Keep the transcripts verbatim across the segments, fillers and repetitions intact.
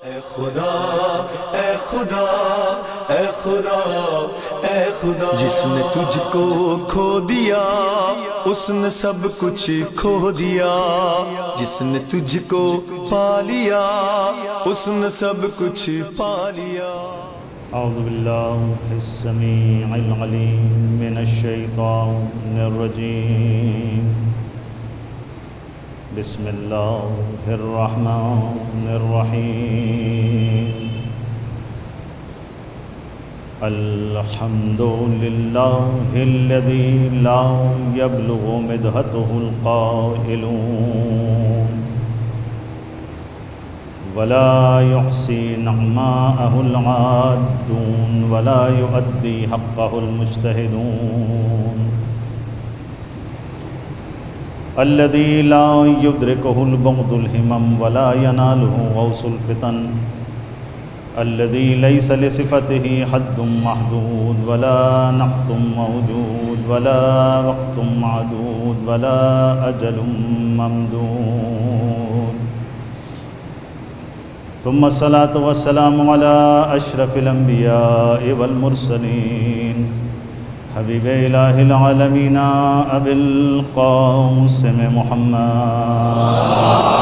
اے خدا اے خدا اے خدا اے خدا، جس نے تجھ کو کھو دیا اس نے سب کچھ کھو دیا، جس نے تجھ کو پا لیا اس نے سب کچھ پا لیا۔ اعوذ باللہ السمیع العلیم من الشیطان الرجیم، بسم اللہ الرحمن الرحیم، الحمد للہ الذی لا یبلغ مدحتہ القائلون ولا يحصي نعماءه العادون ولا يؤدي حقه المجتهدون، الذي لا يدركه البغض الهمم ولا يناله غوص الفتن، الذي ليس لصفته حد محدود ولا نقط موجود ولا وقت معدود ولا أجل ممدود، ثم الصلاة والسلام على أشرف الأنبياء والمرسلين حبيب إله العالمين أبي القاسم محمد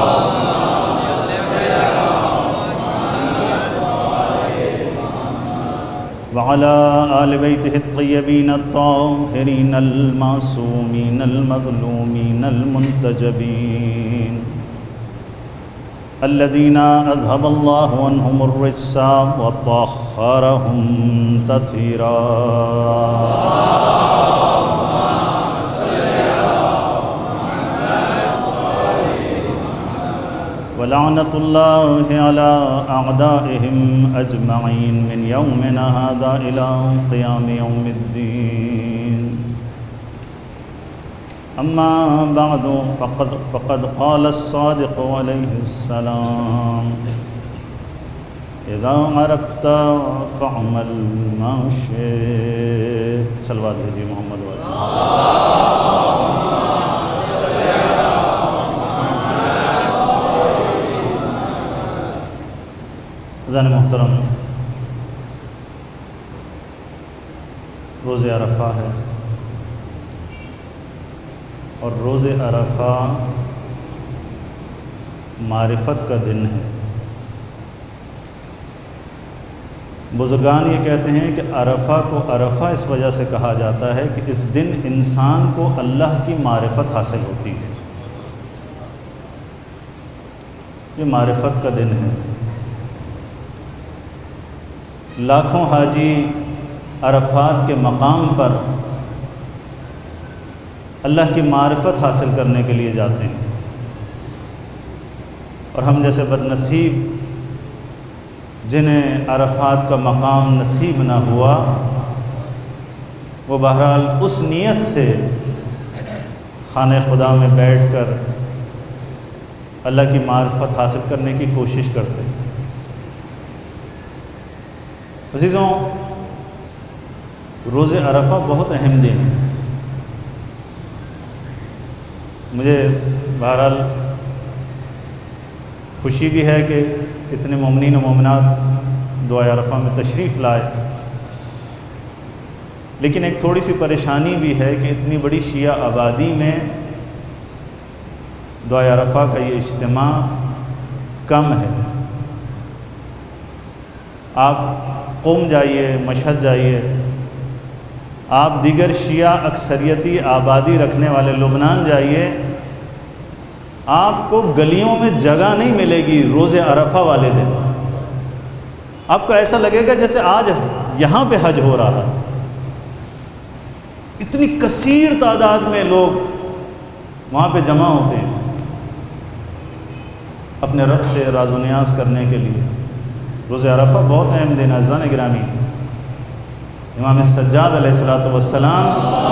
وعلى آل بيته الطيبين الطاهرين المعصومين المظلومين المنتجبين الذين أذهب الله عنهم الرجس وطهرهم تطهيرا، ولعنة الله على أعدائهم أجمعين من يومنا هذا إلى قيام يوم الدين، أما بعد فقد, فقد قال الصادق عليه السلام إذا عرفت فاعمل ما شئت، صلوات بھیجیے محمد والے۔ عزیزان محترم، روز عرفہ ہے اور روز عرفہ معرفت کا دن ہے۔ بزرگان یہ کہتے ہیں کہ عرفہ کو عرفہ اس وجہ سے کہا جاتا ہے کہ اس دن انسان کو اللہ کی معرفت حاصل ہوتی ہے، یہ معرفت کا دن ہے۔ لاکھوں حاجی عرفات کے مقام پر اللہ کی معرفت حاصل کرنے کے لیے جاتے ہیں، اور ہم جیسے بد نصیب جنہیں عرفات کا مقام نصیب نہ ہوا، وہ بہرحال اس نیت سے خانہ خدا میں بیٹھ کر اللہ کی معرفت حاصل کرنے کی کوشش کرتے ہیں۔ عزیزوں، روز عرفہ بہت اہم دن ہے۔ مجھے بہرحال خوشی بھی ہے کہ اتنے مومنین و مومنات دعائے عرفہ میں تشریف لائے، لیکن ایک تھوڑی سی پریشانی بھی ہے کہ اتنی بڑی شیعہ آبادی میں دعائے عرفہ کا یہ اجتماع کم ہے۔ آپ قم جائیے، مشہد جائیے، آپ دیگر شیعہ اکثریتی آبادی رکھنے والے لبنان جائیے، آپ کو گلیوں میں جگہ نہیں ملے گی روز عرفہ والے دن۔ آپ کو ایسا لگے گا جیسے آج یہاں پہ حج ہو رہا ہے، اتنی کثیر تعداد میں لوگ وہاں پہ جمع ہوتے ہیں اپنے رب سے راز و نیاز کرنے کے لیے۔ روز عرفہ بہت اہم دن ہے عزیزان گرامی۔ امام سجاد علیہ الصلوۃ والسلام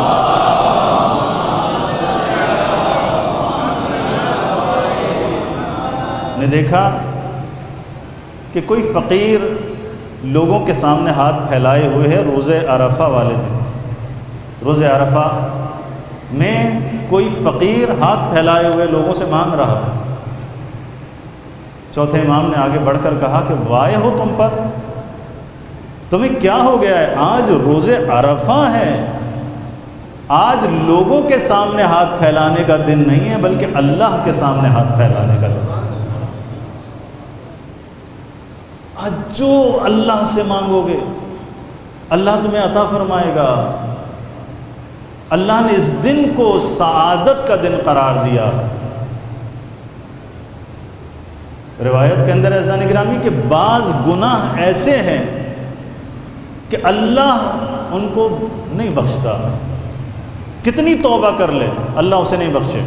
نے دیکھا کہ کوئی فقیر لوگوں کے سامنے ہاتھ پھیلائے ہوئے ہے روز عرفہ والے دن۔ روز عرفہ میں کوئی فقیر ہاتھ پھیلائے ہوئے لوگوں سے مانگ رہا ہے۔ چوتھے امام نے آگے بڑھ کر کہا کہ وائے ہو تم پر، تمہیں کیا ہو گیا ہے؟ آج روز عرفہ ہے، آج لوگوں کے سامنے ہاتھ پھیلانے کا دن نہیں ہے بلکہ اللہ کے سامنے ہاتھ پھیلانے کا دن ہے۔ آج جو اللہ سے مانگو گے اللہ تمہیں عطا فرمائے گا۔ اللہ نے اس دن کو سعادت کا دن قرار دیا۔ روایت کے اندر عزیزان گرامی کہ بعض گناہ ایسے ہیں کہ اللہ ان کو نہیں بخشتا، کتنی توبہ کر لے اللہ اسے نہیں بخشے،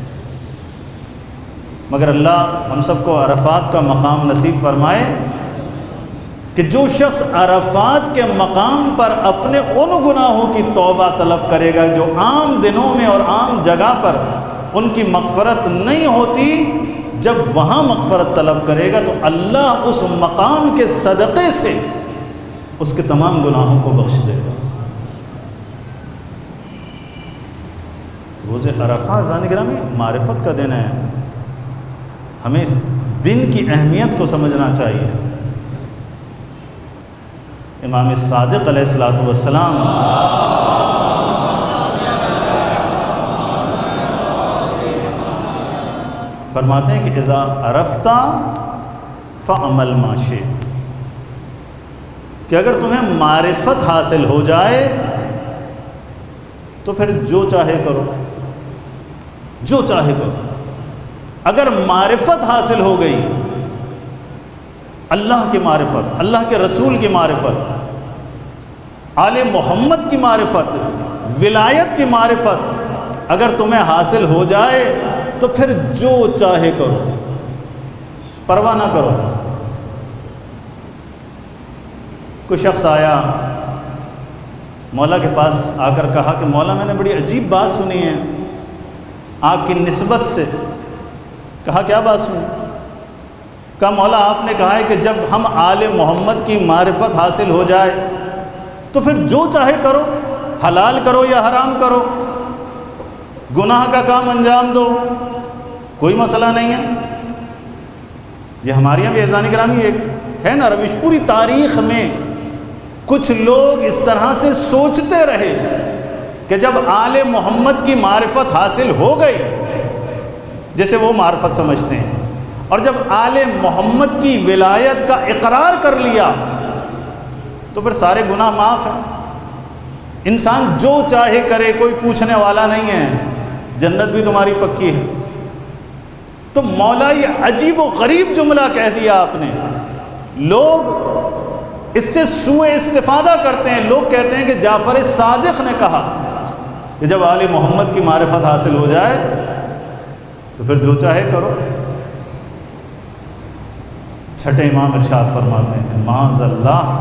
مگر اللہ ہم سب کو عرفات کا مقام نصیب فرمائے کہ جو شخص عرفات کے مقام پر اپنے ان گناہوں کی توبہ طلب کرے گا جو عام دنوں میں اور عام جگہ پر ان کی مغفرت نہیں ہوتی، جب وہاں مغفرت طلب کرے گا تو اللہ اس مقام کے صدقے سے اس کے تمام گناہوں کو بخش دے گا۔ روز عرفہ عزیزان گرامی معرفت کا دن ہے، ہمیں اس دن کی اہمیت کو سمجھنا چاہیے۔ امام صادق علیہ الصلوۃ والسلام فرماتے ہیں کہ اذا عرفت فعمل ما شئت، کہ اگر تمہیں معرفت حاصل ہو جائے تو پھر جو چاہے کرو، جو چاہے کرو۔ اگر معرفت حاصل ہو گئی، اللہ کی معرفت، اللہ کے رسول کی معرفت، آل محمد کی معرفت، ولایت کی معرفت اگر تمہیں حاصل ہو جائے تو پھر جو چاہے کرو، پرواہ نہ کرو۔ کوئی شخص آیا مولا کے پاس آ کر کہا کہ مولا میں نے بڑی عجیب بات سنی ہے آپ کی نسبت سے۔ کہا کیا بات سنی؟ کہا مولا آپ نے کہا ہے کہ جب ہم آل محمد کی معرفت حاصل ہو جائے تو پھر جو چاہے کرو، حلال کرو یا حرام کرو، گناہ کا کام انجام دو، کوئی مسئلہ نہیں ہے۔ یہ ہمارے یہاں بھی عزیزان گرامی ایک ہے نا روش، پوری تاریخ میں کچھ لوگ اس طرح سے سوچتے رہے کہ جب آل محمد کی معرفت حاصل ہو گئی، جیسے وہ معرفت سمجھتے ہیں، اور جب آل محمد کی ولایت کا اقرار کر لیا تو پھر سارے گناہ معاف ہیں، انسان جو چاہے کرے، کوئی پوچھنے والا نہیں ہے، جنت بھی تمہاری پکی ہے۔ تو مولا یہ عجیب و غریب جملہ کہہ دیا آپ نے۔ لوگ اس سے سوء استفادہ کرتے ہیں، لوگ کہتے ہیں کہ جعفر صادق نے کہا کہ جب آل محمد کی معرفت حاصل ہو جائے تو پھر جو چاہے کرو۔ چھٹے امام ارشاد فرماتے ہیں معاذ اللہ،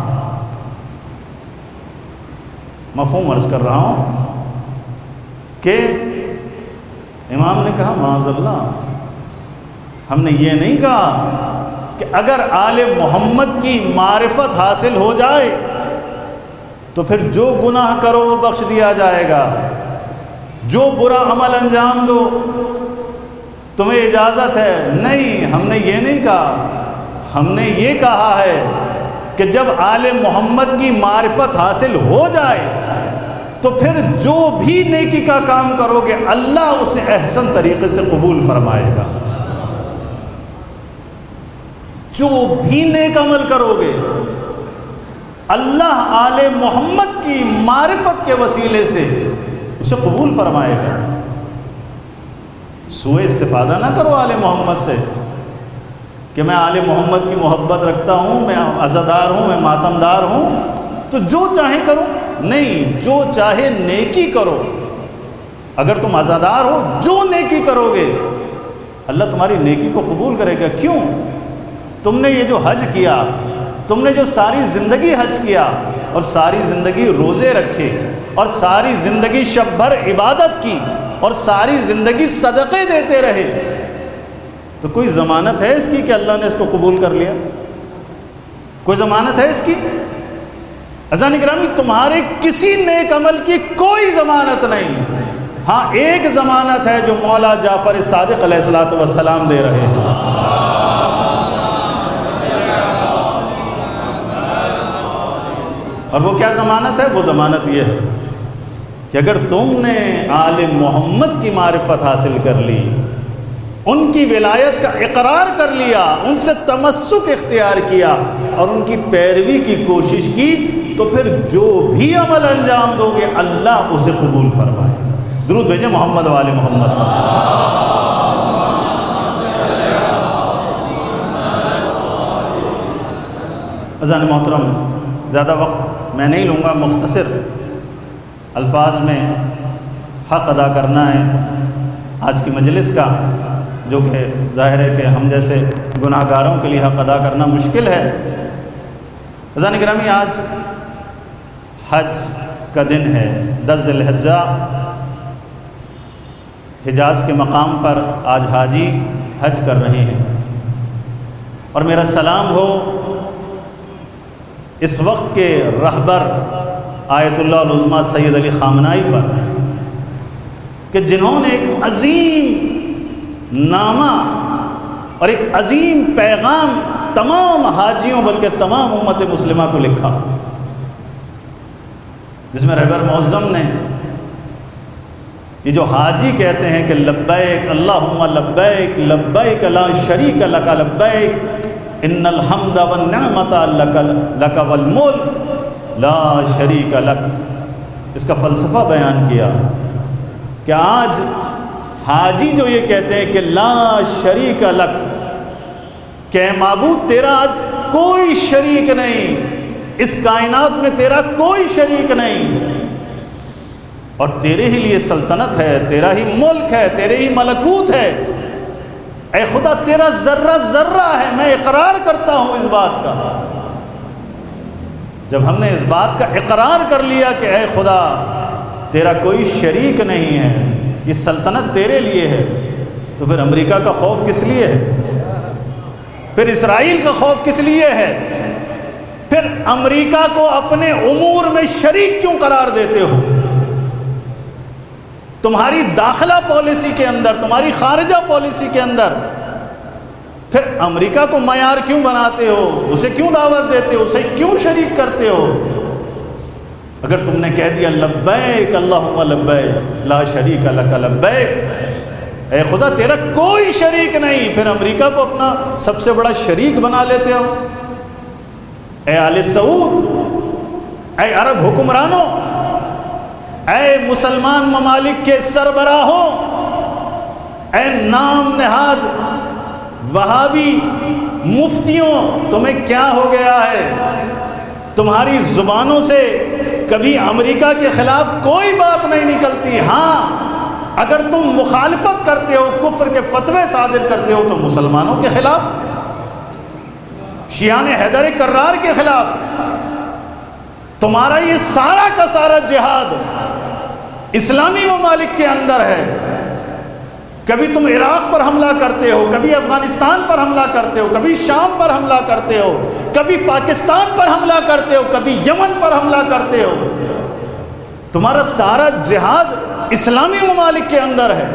مفہوم عرض کر رہا ہوں کہ امام نے کہا معاذ اللہ، ہم نے یہ نہیں کہا کہ اگر آل محمد کی معرفت حاصل ہو جائے تو پھر جو گناہ کرو وہ بخش دیا جائے گا، جو برا عمل انجام دو تمہیں اجازت ہے۔ نہیں، ہم نے یہ نہیں کہا، ہم نے یہ کہا ہے کہ جب آل محمد کی معرفت حاصل ہو جائے تو پھر جو بھی نیکی کا کام کرو گے اللہ اسے احسن طریقے سے قبول فرمائے گا۔ جو بھی نیک عمل کرو گے اللہ آل محمد کی معرفت کے وسیلے سے اسے قبول فرمائے گا۔ سوء استفادہ نہ کرو آل محمد سے کہ میں آل محمد کی محبت رکھتا ہوں، میں عزادار ہوں، میں ماتمدار ہوں تو جو چاہے کرو۔ نہیں، جو چاہے نیکی کرو۔ اگر تم عزادار ہو، جو نیکی کرو گے اللہ تمہاری نیکی کو قبول کرے گا۔ کیوں؟ تم نے یہ جو حج کیا، تم نے جو ساری زندگی حج کیا اور ساری زندگی روزے رکھے اور ساری زندگی شب بھر عبادت کی اور ساری زندگی صدقے دیتے رہے، تو کوئی ضمانت ہے اس کی کہ اللہ نے اس کو قبول کر لیا؟ کوئی ضمانت ہے اس کی؟ عزیزان گرامی، تمہارے کسی نیک عمل کی کوئی ضمانت نہیں۔ ہاں ایک ضمانت ہے جو مولا جعفر صادق علیہ الصلوۃ والسلام دے رہے ہیں، اور وہ کیا ضمانت ہے؟ وہ ضمانت یہ ہے کہ اگر تم نے آل محمد کی معرفت حاصل کر لی، ان کی ولایت کا اقرار کر لیا، ان سے تمسک اختیار کیا اور ان کی پیروی کی کوشش کی، تو پھر جو بھی عمل انجام دو گے اللہ اسے قبول فرمائے۔ درود بھیجیں محمد و آل محمد پر۔ اذان محترم، زیادہ وقت میں نہیں لوں گا، مختصر الفاظ میں حق ادا کرنا ہے آج کی مجلس کا، جو کہ ظاہر ہے کہ ہم جیسے گناہ گاروں کے لیے حق ادا کرنا مشکل ہے۔ عزیزان گرامی، آج حج کا دن ہے، دس ذی الحجہ۔ حجاز کے مقام پر آج حاجی حج کر رہے ہیں، اور میرا سلام ہو اس وقت کے رہبر آیت اللہ العظمیٰ سید علی خامنائی پر، کہ جنہوں نے ایک عظیم نامہ اور ایک عظیم پیغام تمام حاجیوں بلکہ تمام امت مسلمہ کو لکھا، جس میں رہبر معظم نے یہ جو حاجی کہتے ہیں کہ لبیک اللہم لبیک لبیک لا شریک لک لبیک ان الحمد والنعمت لک والملک لا شریک لک، اس کا فلسفہ بیان کیا کہ آج حاجی جو یہ کہتے ہیں کہ لا شریک لک، کہ معبود تیرا آج کوئی شریک نہیں، اس کائنات میں تیرا کوئی شریک نہیں، اور تیرے ہی لیے سلطنت ہے، تیرا ہی ملک ہے، تیرے ہی ملکوت ہے، اے خدا تیرا ذرہ ذرہ ہے، میں اقرار کرتا ہوں اس بات کا۔ جب ہم نے اس بات کا اقرار کر لیا کہ اے خدا تیرا کوئی شریک نہیں ہے، یہ سلطنت تیرے لیے ہے، تو پھر امریکہ کا خوف کس لیے ہے؟ پھر اسرائیل کا خوف کس لیے ہے؟ پھر امریکہ کو اپنے امور میں شریک کیوں قرار دیتے ہو؟ تمہاری داخلہ پالیسی کے اندر، تمہاری خارجہ پالیسی کے اندر پھر امریکہ کو معیار کیوں بناتے ہو؟ اسے کیوں دعوت دیتے ہو؟ اسے کیوں شریک کرتے ہو؟ اگر تم نے کہہ دیا لبیک اللہم لبیک لا شریک لک لبیک، اے خدا تیرا کوئی شریک نہیں، پھر امریکہ کو اپنا سب سے بڑا شریک بنا لیتے ہو۔ اے آل سعود، اے عرب حکمرانوں، اے مسلمان ممالک کے سربراہوں، اے نام نہاد وہابی مفتیوں، تمہیں کیا ہو گیا ہے؟ تمہاری زبانوں سے کبھی امریکہ کے خلاف کوئی بات نہیں نکلتی۔ ہاں، اگر تم مخالفت کرتے ہو، کفر کے فتوے صادر کرتے ہو، تو مسلمانوں کے خلاف، شیعان حیدر کرار کے خلاف، تمہارا یہ سارا کا سارا جہاد اسلامی ممالک کے اندر ہے۔ کبھی تم عراق پر حملہ کرتے ہو، کبھی افغانستان پر حملہ کرتے ہو، کبھی شام پر حملہ کرتے ہو، کبھی پاکستان پر حملہ کرتے ہو، کبھی یمن پر حملہ کرتے ہو۔ تمہارا سارا جہاد اسلامی ممالک کے اندر ہے،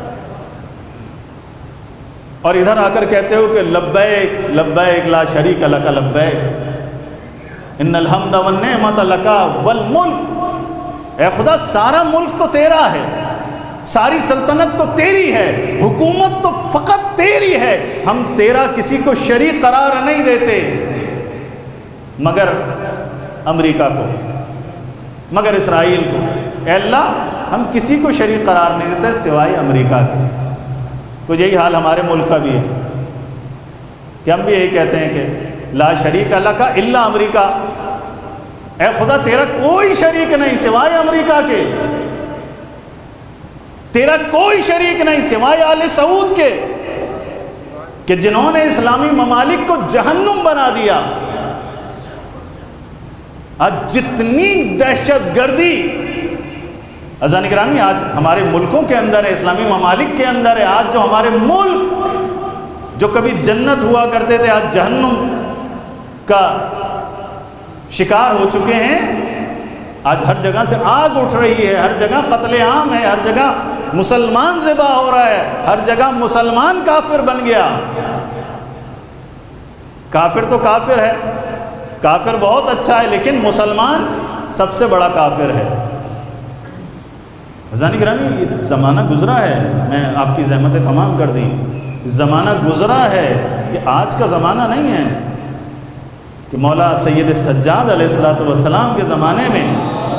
اور ادھر آ کر کہتے ہو کہ لبیک لبیک لا شریک لک لبیک ان الحمد والنعمت لک والملک، اے خدا سارا ملک تو تیرا ہے، ساری سلطنت تو تیری ہے، حکومت تو فقط تیری ہے، ہم تیرا کسی کو شریک قرار نہیں دیتے مگر امریکہ کو، مگر اسرائیل کو۔ اے اللہ ہم کسی کو شریک قرار نہیں دیتے سوائے امریکہ کے۔ کچھ یہی حال ہمارے ملک کا بھی ہے کہ ہم بھی یہی کہتے ہیں کہ لا شریک لک الا امریکہ، اے خدا تیرا کوئی شریک نہیں سوائے امریکہ کے، تیرا کوئی شریک نہیں سوائے آل سعود کے، کہ جنہوں نے اسلامی ممالک کو جہنم بنا دیا۔ آج جتنی دہشت گردی عزیزان گرامی آج ہمارے ملکوں کے اندر ہے، اسلامی ممالک کے اندر ہے، آج جو ہمارے ملک جو کبھی جنت ہوا کرتے تھے آج جہنم کا شکار ہو چکے ہیں۔ آج ہر جگہ سے آگ اٹھ رہی ہے، ہر جگہ قتل عام ہے، ہر جگہ مسلمان ذبح ہو رہا ہے، ہر جگہ مسلمان کافر بن گیا۔ کافر تو کافر ہے، کافر بہت اچھا ہے لیکن مسلمان سب سے بڑا کافر ہے۔ حضرات گرامی یہ زمانہ گزرا ہے، میں آپ کی زحمتیں تمام کر دیں، زمانہ گزرا ہے، یہ آج کا زمانہ نہیں ہے کہ مولا سید سجاد علیہ الصلوۃ والسلام کے زمانے میں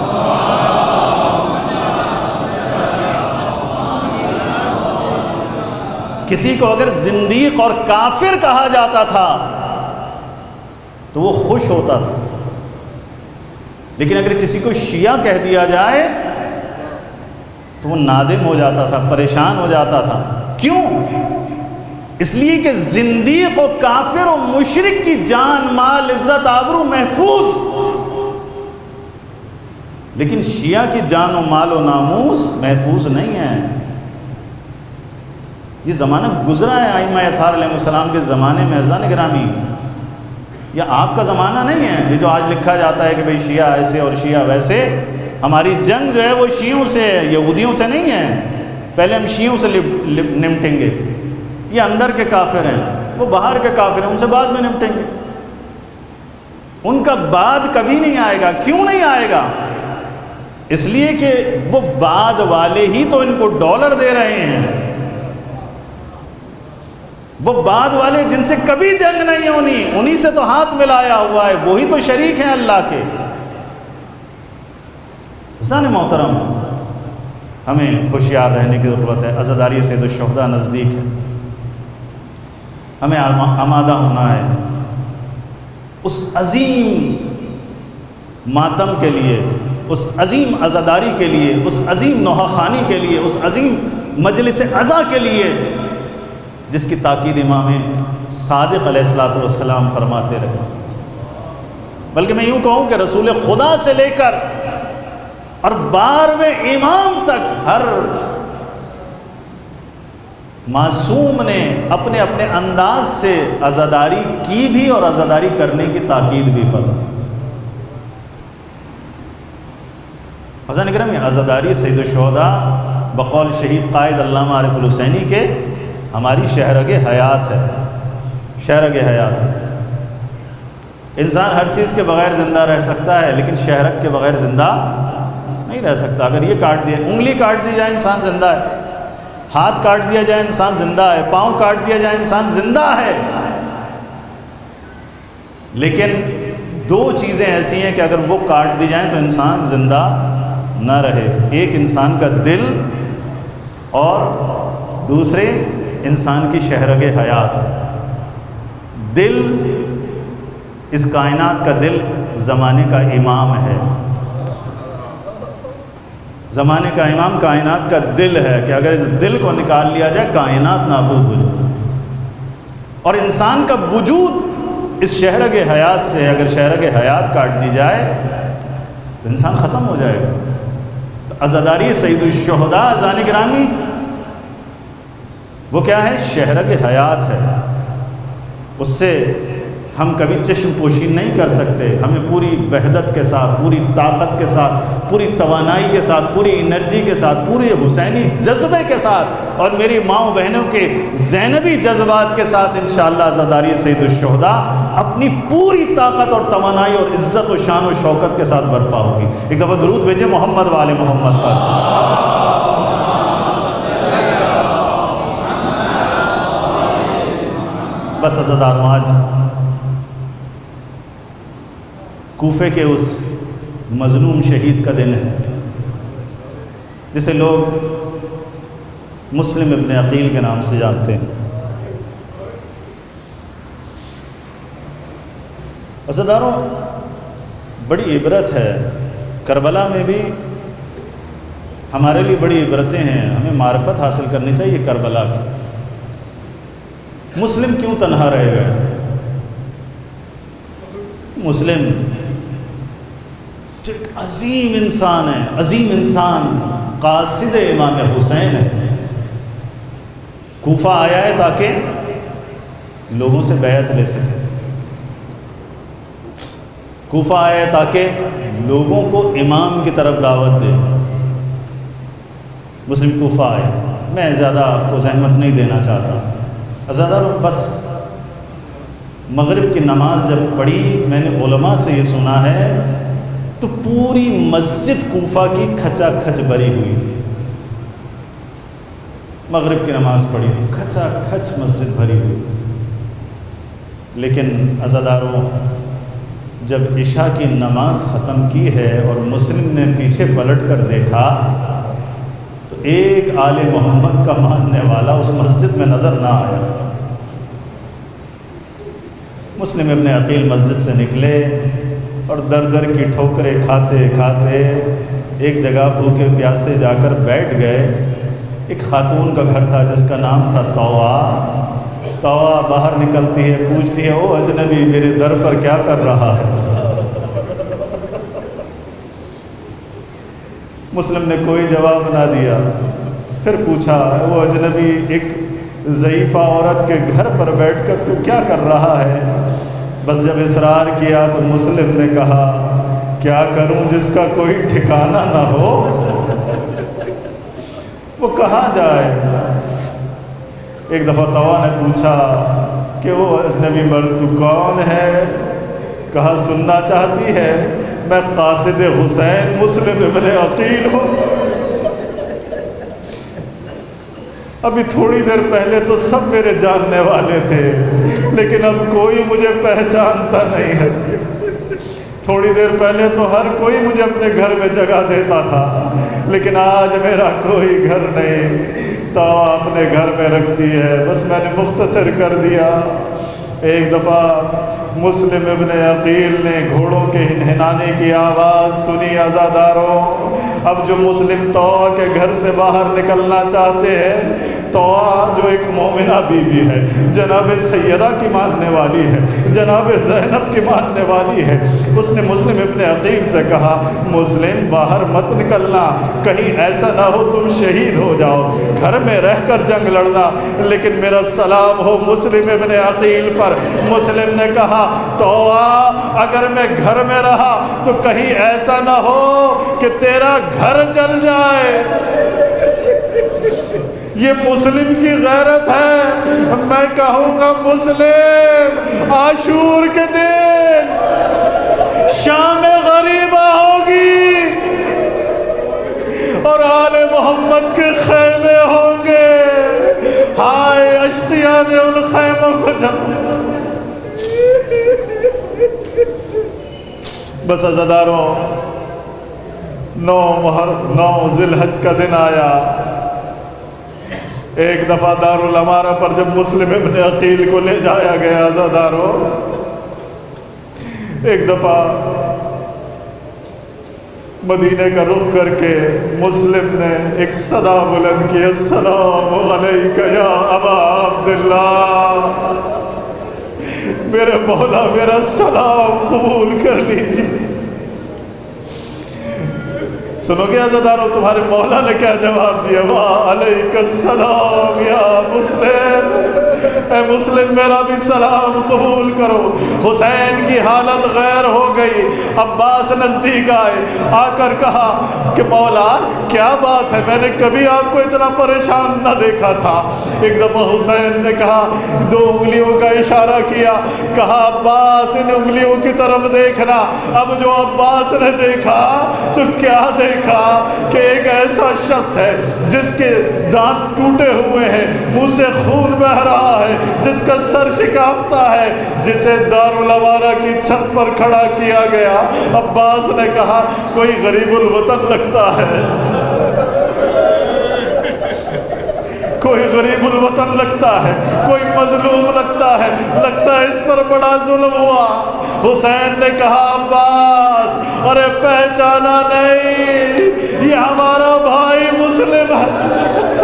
کسی کو اگر زندیق اور کافر کہا جاتا تھا تو وہ خوش ہوتا تھا، لیکن اگر کسی کو شیعہ کہہ دیا جائے تو وہ نادم ہو جاتا تھا، پریشان ہو جاتا تھا۔ کیوں؟ اس لیے کہ زندیق و کافر و مشرک کی جان، مال، عزت، آبرو محفوظ، لیکن شیعہ کی جان و مال و ناموس محفوظ نہیں ہے۔ یہ زمانہ گزرا ہے ائمہ اطہار علیہ السلام کے زمانے میں۔ عزیزان گرامی یہ آپ کا زمانہ نہیں ہے، یہ جو آج لکھا جاتا ہے کہ بھئی شیعہ ایسے اور شیعہ ویسے۔ ہماری جنگ جو ہے وہ شیعوں سے ہے، یہودیوں سے نہیں ہے۔ پہلے ہم شیعوں سے نمٹیں گے، یہ اندر کے کافر ہیں، وہ باہر کے کافر ہیں، ان سے بعد میں نمٹیں گے۔ ان کا بعد کبھی نہیں آئے گا۔ کیوں نہیں آئے گا؟ اس لیے کہ وہ بعد والے ہی تو ان کو ڈالر دے رہے ہیں، وہ بعد والے جن سے کبھی جنگ نہیں ہونی، انہی سے تو ہاتھ ملایا ہوا ہے، وہی تو شریک ہیں اللہ کے۔ حسین محترم، ہمیں ہوشیار رہنے کی ضرورت ہے۔ عزاداری سید الشہداء نزدیک ہے، ہمیں آمادہ ہونا ہے اس عظیم ماتم کے لیے، اس عظیم عزاداری کے لیے، اس عظیم نوحہ خوانی کے لیے، اس عظیم مجلس عزا کے لیے جس کی تاکید امام صادق علیہ الصلوۃ والسلام فرماتے رہے۔ بلکہ میں یوں کہوں کہ رسول خدا سے لے کر اور بارہویں امام تک ہر معصوم نے اپنے اپنے انداز سے عزاداری کی بھی اور عزاداری کرنے کی تاکید بھی فرمائی۔ حضرات کرام، یہ عزاداری سید الشہداء بقول شہید قائد علامہ عارف الحسینی کے ہماری شہرگ حیات ہے، شہرگ حیات ہے۔ انسان ہر چیز کے بغیر زندہ رہ سکتا ہے لیکن شہرگ کے بغیر زندہ نہیں رہ سکتا۔ اگر یہ کاٹ دیا، انگلی کاٹ دی جائے انسان زندہ ہے، ہاتھ کاٹ دیا جائے انسان زندہ ہے، پاؤں کاٹ دیا جائے انسان زندہ ہے، لیکن دو چیزیں ایسی ہیں کہ اگر وہ کاٹ دی جائیں تو انسان زندہ نہ رہے۔ ایک انسان کا دل اور دوسرے انسان کی شہرگ حیات۔ دل، اس کائنات کا دل زمانے کا امام ہے، زمانے کا امام کائنات کا دل ہے کہ اگر اس دل کو نکال لیا جائے کائنات نابود ہو جائے۔ اور انسان کا وجود اس شہرگ حیات سے ہے، اگر شہرگ حیات کاٹ دی جائے تو انسان ختم ہو جائے گا۔ تو عزاداری سید الشہداء عزیزان گرامی وہ کیا ہے؟ شہرگ حیات ہے، اس سے ہم کبھی چشم پوشی نہیں کر سکتے۔ ہمیں پوری وحدت کے ساتھ، پوری طاقت کے ساتھ، پوری توانائی کے ساتھ، پوری انرجی کے ساتھ، پورے حسینی جذبے کے ساتھ اور میری ماؤں بہنوں کے زینبی جذبات کے ساتھ انشاءاللہ عزاداری سید الشہداء اپنی پوری طاقت اور توانائی اور عزت و شان و شوکت کے ساتھ برپا ہوگی۔ ایک دفعہ درود بھیجیں محمد والے محمد پر۔ بس عزاداروں، آج کوفے کے اس مظلوم شہید کا دن ہے جسے لوگ مسلم ابن عقیل کے نام سے جانتے ہیں۔ عزاداروں، بڑی عبرت ہے، کربلا میں بھی ہمارے لیے بڑی عبرتیں ہیں، ہمیں معرفت حاصل کرنی چاہیے کربلا کی۔ مسلم کیوں تنہا رہ گئے؟ مسلم جو ایک عظیم انسان ہے، عظیم انسان قاصد امام حسین ہے، کوفہ آیا ہے تاکہ لوگوں سے بیعت لے سکے، کوفہ آیا ہے تاکہ لوگوں کو امام کی طرف دعوت دے۔ مسلم کوفہ آئے، میں زیادہ آپ کو زحمت نہیں دینا چاہتا۔ عزاداروں، بس مغرب کی نماز جب پڑھی، میں نے علماء سے یہ سنا ہے، تو پوری مسجد کوفہ کی کھچا کھچ بھری ہوئی تھی۔ مغرب کی نماز پڑھی تو کھچا کھچ مسجد بھری ہوئی تھی۔ لیکن عزاداروں، جب عشاء کی نماز ختم کی ہے اور مسلم نے پیچھے پلٹ کر دیکھا تو ایک آل محمد کا ماننے والا اس مسجد میں نظر نہ آیا۔ مسلم ابن عقیل مسجد سے نکلے اور در در کی ٹھوکریں کھاتے کھاتے ایک جگہ بھوکے پیاسے جا کر بیٹھ گئے۔ ایک خاتون کا گھر تھا جس کا نام تھا طوا۔ طوا باہر نکلتی ہے، پوچھتی ہے، او اجنبی میرے در پر کیا کر رہا ہے؟ مسلم نے کوئی جواب نہ دیا۔ پھر پوچھا، وہ اجنبی ایک ضعیفہ عورت کے گھر پر بیٹھ کر تو کیا کر رہا ہے؟ بس جب اصرار کیا تو مسلم نے کہا، کیا کروں جس کا کوئی ٹھکانہ نہ ہو، وہ کہاں جائے؟ ایک دفعہ طوا نے پوچھا کہ وہ اجنبی مرد تو کون ہے؟ کہا، سننا چاہتی ہے؟ میں قاصد حسین مسلم ابن عقیل ہوں۔ ابھی تھوڑی دیر پہلے تو سب میرے جاننے والے تھے، لیکن اب کوئی مجھے پہچانتا نہیں ہے۔ تھوڑی دیر پہلے تو ہر کوئی مجھے اپنے گھر میں جگہ دیتا تھا، لیکن آج میرا کوئی گھر نہیں۔ تو اپنے گھر میں رکھتی ہے۔ بس میں نے مختصر کر دیا۔ ایک دفعہ مسلم ابن عقیل نے گھوڑوں کے ہنہنانے کی آواز سنی۔ عزاداروں، اب جو مسلم طوا کے گھر سے باہر نکلنا چاہتے ہیں، طوا جو ایک مومنہ بی بی ہے، جناب سیدہ کی ماننے والی ہے، جناب زینب کی ماننے والی ہے، اس نے مسلم ابن عقیل سے کہا، مسلم باہر مت نکلنا، کہیں ایسا نہ ہو تم شہید ہو جاؤ، گھر میں رہ کر جنگ لڑنا، لیکن میرا سلام ہو مسلم ابن عقیل پر۔ مسلم نے کہا، طوا اگر میں گھر میں رہا تو کہیں ایسا نہ ہو کہ تیرا گھر جل جائے۔ یہ مسلم کی غیرت ہے۔ میں کہوں گا، مسلم عاشور کے دن شام غریبہ ہوگی اور آل محمد کے خیمے ہوں گے، ہائے اشقیاء نے ان خیموں کو جلا۔ بس عزاداروں، نو مہر نو ذی الحج کا دن آیا۔ ایک دفعہ دارالامارہ پر جب مسلم ابن عقیل کو لے جایا گیا، عزاداروں، ایک دفعہ مدینے کا رخ کر کے مسلم نے ایک صدا بلند کی، السلام علیک یا ابا عبداللہ، میرے مولا میرا سلام قبول کر لیجیے۔ سنو گے عزاداروں، تمہارے مولا نے کیا جواب دیا؟ وعلیک السلام یا مسلم، اے مسلم میرا بھی سلام قبول کرو۔ حسین کی حالت غیر ہو گئی۔ عباس نزدیک آئے، آ کر کہا کہ مولا کیا بات ہے، میں نے کبھی آپ کو اتنا پریشان نہ دیکھا تھا۔ ایک دفعہ حسین نے کہا، دو انگلیوں کا اشارہ کیا، کہا عباس ان انگلیوں کی طرف دیکھنا۔ اب جو عباس نے دیکھا تو کیا دیکھا کہ ایک ایسا شخص ہے جس کے دانت ٹوٹے ہوئے ہیں، منہ سے خون بہ رہا ہے، جس کا سر شکافتہ ہے، جسے دارالامارہ کی چھت پر کھڑا کیا گیا۔ عباس نے کہا، کوئی غریب الوطن لگتا ہے، کوئی غریب الوطن لگتا ہے، کوئی مظلوم لگتا ہے، لگتا ہے اس پر بڑا ظلم ہوا۔ حسین نے کہا، عباس ارے پہچانا نہیں، یہ ہمارا بھائی مسلم ہے۔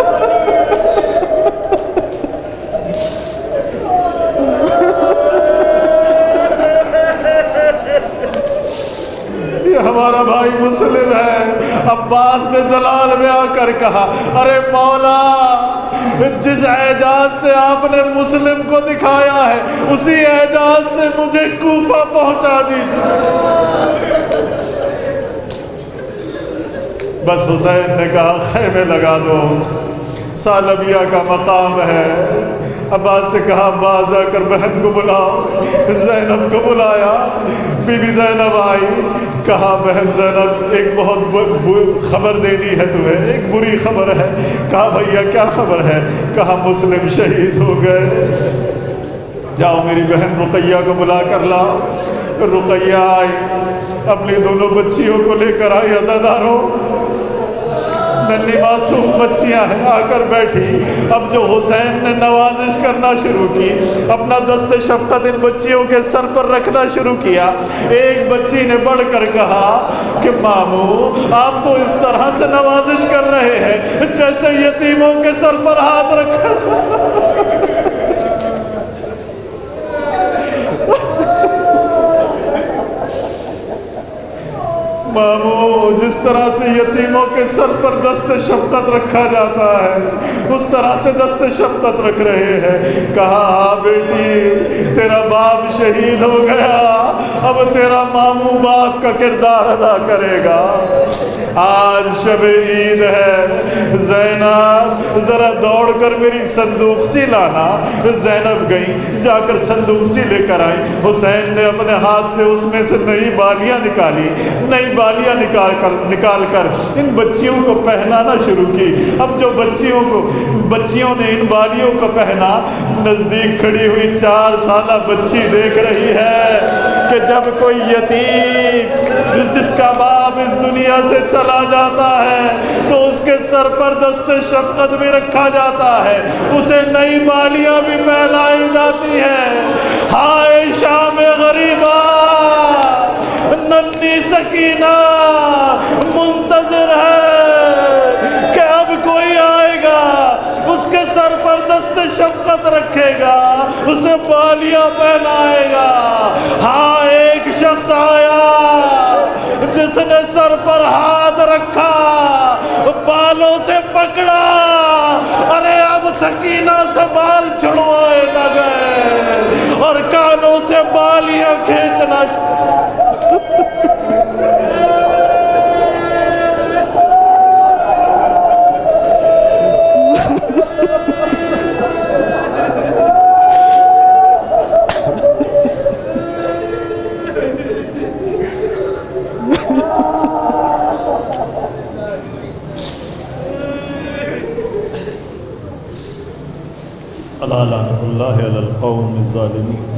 ہمارا بھائی مسلم ہے۔ عباس نے جلال میں آ کر کہا، ارے مولا جس اعجاز سے آپ نے مسلم کو دکھایا ہے اسی اعجاز سے مجھے کوفہ پہنچا دیجیے۔ بس حسین نے کہا، خیمے لگا دو، سالبیہ کا مقام ہے، عباس سے کہا عباس جا کر بہن کو بلاؤ، زینب کو بلایا، بی بی زینب آئی، کہا بہن زینب ایک بہت خبر دینی ہے تمہیں، ایک بری خبر ہے۔ کہا بھیا کیا خبر ہے؟ کہا مسلم شہید ہو گئے، جاؤ میری بہن رقیہ کو بلا کر لاؤ۔ رقیہ آئی، اپنی دونوں بچیوں کو لے کر آئی، عزاداروں ننھی معصوم بچیاں ہیں، آ کر بیٹھی۔ اب جو حسین نے نوازش کرنا شروع کی، اپنا دست شفقت ان بچیوں کے سر پر رکھنا شروع کیا، ایک بچی نے بڑھ کر کہا کہ ماموں آپ تو اس طرح سے نوازش کر رہے ہیں جیسے یتیموں کے سر پر ہاتھ رکھا۔ ماموں جس طرح سے یتیموں کے سر پر دست شفقت رکھا جاتا ہے اس طرح سے دست شفقت رکھ رہے ہیں۔ کہا ہاں بیٹی تیرا باپ شہید ہو گیا، اب تیرا ماموں باپ کا کردار ادا کرے گا۔ آج شب عید ہے، زینب ذرا دوڑ کر میری صندوقچی لانا۔ زینب گئی، جا کر صندوقچی لے کر آئی۔ حسین نے اپنے ہاتھ سے اس میں سے نئی بالیاں نکالی، نئی بالیاں نکال کر نکال کر ان بچیوں کو پہنانا شروع کی۔ اب جو بچیوں کو بچیوں نے ان بالیوں کو پہنا، نزدیک کھڑی ہوئی چار سالہ بچی دیکھ رہی ہے کہ جب کوئی یتیم جس جس کا باپ اس دنیا سے چلا جاتا ہے تو اس کے سر پر دست شفقت بھی رکھا جاتا ہے، اسے نئی بالیاں بھی پہنائی جاتی ہیں۔ ہائے شام غریبہ، ننھی سکینہ منتظر ہے کہ اب کوئی آئے گا، اس کے سر پر دست شفقت رکھے گا، اسے بالیاں پہنائے گا۔ ہاں ایک شخص آیا جس نے سر پر ہاتھ رکھا، بالوں سے پکڑا، ارے اب سکینہ سے بال چھڑوائے نہ گئے اور کانوں سے بالیاں کھینچنا لعنت اللہ علی القوم الظالمین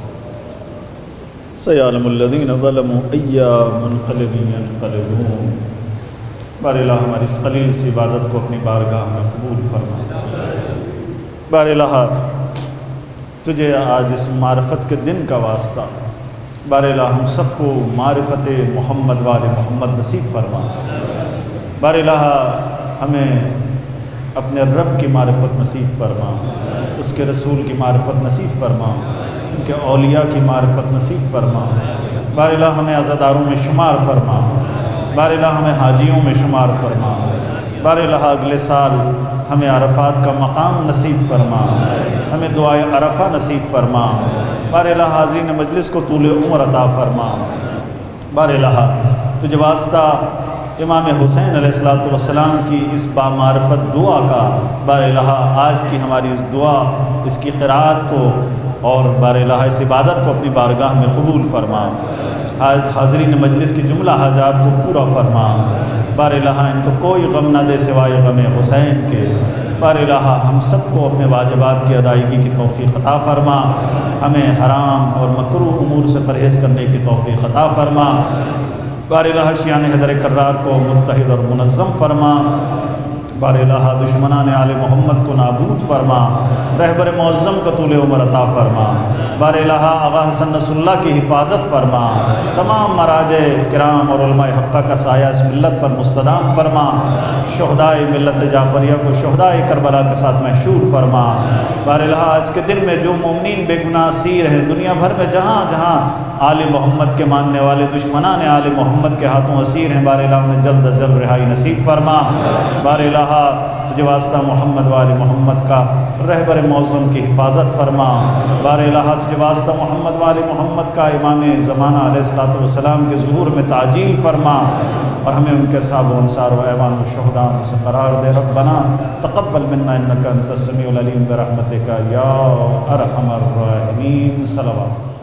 سیعلم الذین ظلموا ای منقلب ینقلبون۔ بار الہ ہماری اس قلیل سی عبادت کو اپنی بارگاہ میں قبول فرما۔ بار الہ تجھے آج اس معرفت کے دن کا واسطہ، بار الہ ہم سب کو معرفت محمد وال محمد نصیب فرما۔ بار الہ ہمیں اپنے رب کی معرفت نصیب فرما، اس کے رسول کی معرفت نصیب فرما، ان کے اولیاء کی معرفت نصیب فرما۔ بار الہ ہمیں عزاداروں میں شمار فرما، بار الہ ہمیں حاجیوں میں شمار فرما۔ بار الہ اگلے سال ہمیں عرفات کا مقام نصیب فرما، ہمیں دعائے عرفہ نصیب فرما۔ بار الہ حاضرین مجلس کو طول عمر عطا فرما۔ بار الہ تجھے واسطہ امام حسین علیہ الصلوۃ والسلام کی اس بامعرفت دعا کا، بار الہ آج کی ہماری اس دعا، اس کی قرأت کو اور بار الہ اس عبادت کو اپنی بارگاہ میں قبول فرما۔ حاضرین مجلس کی جملہ حاجات کو پورا فرما۔ بار الہ ان کو کوئی غم نہ دے سوائے غم حسین کے۔ بار الہ ہم سب کو اپنے واجبات کی ادائیگی کی توفیق عطا فرما، ہمیں حرام اور مکروہ امور سے پرہیز کرنے کی توفیق عطا فرما۔ بار الہ شیعان حیدر کرار کو متحد اور منظم فرما۔ بار الہ دشمنان آل محمد کو نابود فرما، رہبر معظم کا طول عمر عطا فرما۔ بار الہ آغا حسن نصر اللہ کی حفاظت فرما، تمام مراجع کرام اور علماء حقہ کا سایہ اس ملت پر مستدام فرما۔ شہدائے ملت جعفریہ کو شہدائے کربلا کے ساتھ محشور فرما۔ بار الہ آج کے دن میں جو مومنین بے گناہ اسیر ہیں دنیا بھر میں، جہاں جہاں آل محمد کے ماننے والے دشمنان آل محمد کے ہاتھوں اسیر ہیں، بار الہ انہیں جلد از جلد رہائی نصیب فرما۔ بار الہ تجھے واسطہ محمد و آل محمد کا رہبر معظم کی حفاظت فرما۔ بار الہ تجھے واسطہ محمد و آل محمد کا امام زمانہ علیہ الصلوۃ والسلام کے ظہور میں تعجیل فرما، اور ہمیں ان کے صحابہ و انصار و ایوان و شہداء میں سے قرار دے۔ ربنا تقبل منا انک انت السمیع العلیم برحمتک یا ارحم الراحمین۔ صلوات۔